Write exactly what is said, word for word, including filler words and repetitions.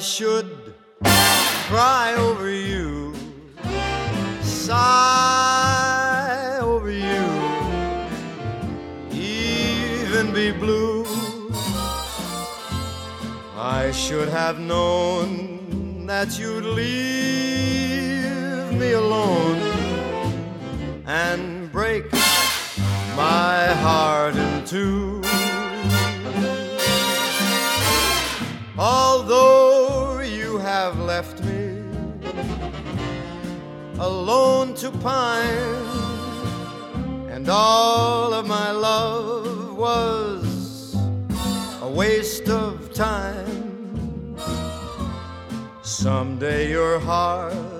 should cry over you, sigh over you, even be blue. I should have known that you'd leave me alone and break my heart in two. Although you have left me alone to pine, and all of my love was a waste of time, someday your heart